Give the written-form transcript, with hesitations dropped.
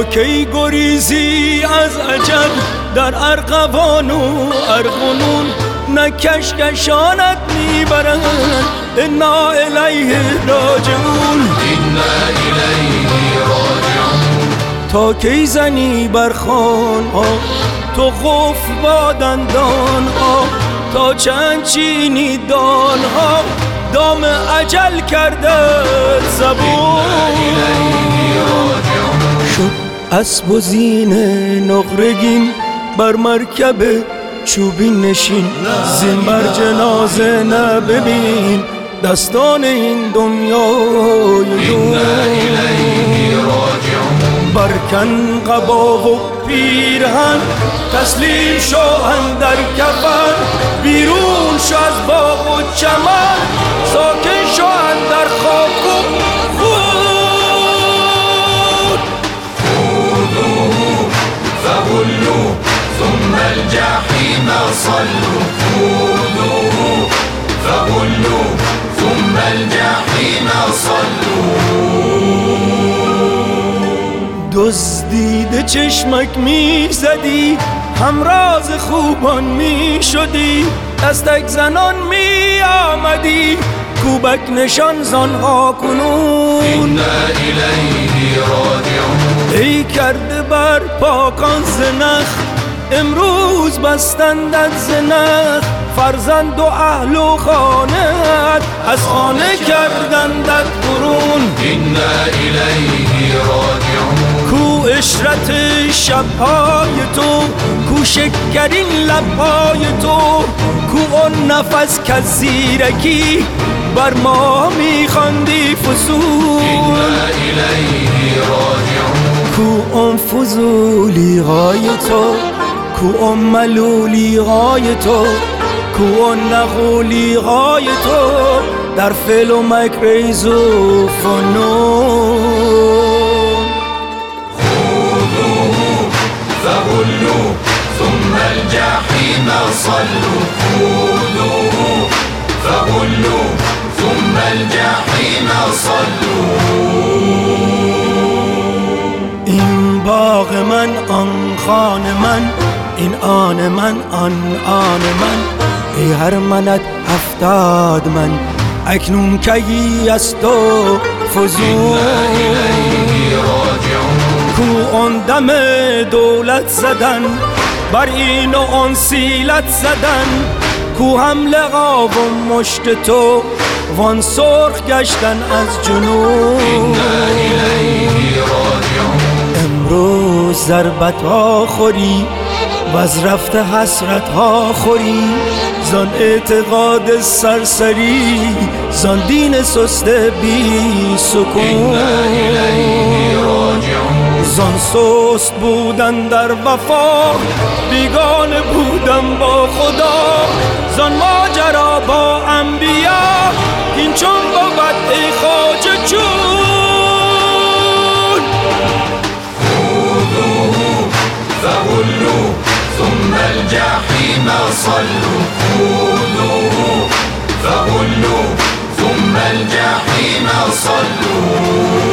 کی گریزی از اجل در ارغوان و ارغنون، نه کشکشانت میبرند انا الیه راجعون. تا کی زنی بر خوان‌ها تو قفل با دندان‌ها، تا چند چینی دان‌ها دام اجل کرده زبون. شد اسب و زین نقرگین بر مرکب چوبین نشین، زین بر جنازه نببین دستان این دنیای دون. برکن قبا و پیرهن تسلیم شو اندر کفن، بیرون شو از باغ و چمن ساکن شو اندر خاک و خون. خذوه فغلوه ثم الجحیم صلوه. خذوه فغلوه ثم الجحیم صلوه. دزدیده چشمک می زدی، همراز خوبان می شدی، دستک زنان می آمدی، کوبک نشان زنها کنون. اینا الیه راجعون. ای کرده بر پاکان زنخ امروز بستندت زنخ، فرزند و اهل و خانه‌ات از خانه کردندت برون. اینا الیه راجعون. کو اشرت شبهای تو، کو شکرین لبهای تو، کو اون نفس که زیرکی بر ما میخواندی فضول. اینا الیه راجعون. کو اون فضولی های تو، کو اون ملولی های تو، کو اون نغولی های تو در فعل و مکر و فنون. فغلوه ثم الجحیم صلوه. خذوه فغلوه ثم الجحیم صلوه. این باغ من آن خان من، این آن من آن آن من، ای هر منت 70 من اکنون کی است و فزون. کو آن دم دولت زدن بر این و آن سیلت زدن، کو حمله و مشت تو وان سرخ گشتن از جنون. امروز ضربت ها خوری و از رفته حسرت ها خوری، زان اعتقاد سرسری، زان دین سست بی سکون، زان سست بودن در وفا، بیگانه بودن با خدا، زان ماجرا با انبیا، این چون بود ای خواجه چون. خذوه فغلوه ثم الجحیم صلوه. خذوه فغلوه ثم الجحیم صلوه.